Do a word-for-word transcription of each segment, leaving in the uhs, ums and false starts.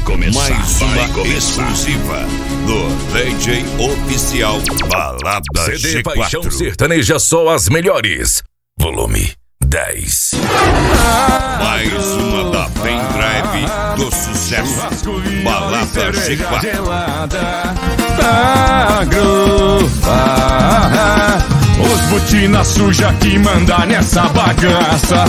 começar. Mais vai uma começar. exclusiva do D J Oficial Balada C D G quatro. Paixão Sertaneja, só as melhores. Volume dez. Mais uma da pendrive do sucesso. Balada G quatro. Os botina suja que manda nessa bagaça.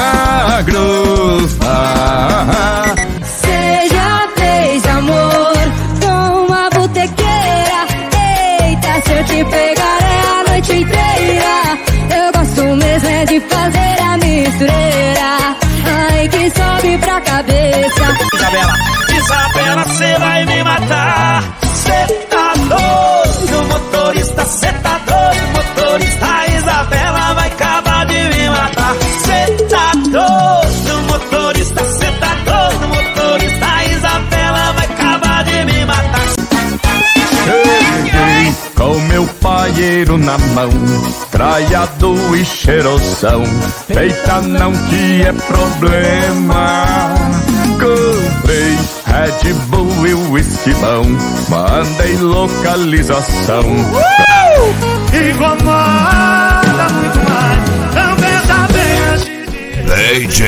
Seja fez amor com uma botequeira. Eita, se eu te pegar é a noite inteira. Eu gosto mesmo é de fazer a mistureira. Ai, que sobe pra cabeça. Isabela, Isabela, cê vai me matar. Cê tá doido, motorista, cê tá doido, motorista. Isabela vai acabar de me matar. Cê tá doido, motorista, cê tá doido, motorista. Isabela vai acabar de me matar. Cheguei com meu paieiro na mão, traiado e cheirosão. Eita, não que é problema. Comprei Red Bull e whisky bom, mandei localização. Uh! Incomoda muito mais, não pensa bem antes de... D J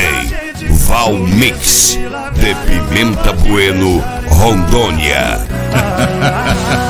Valmix de Pimenta Bueno, Rondônia.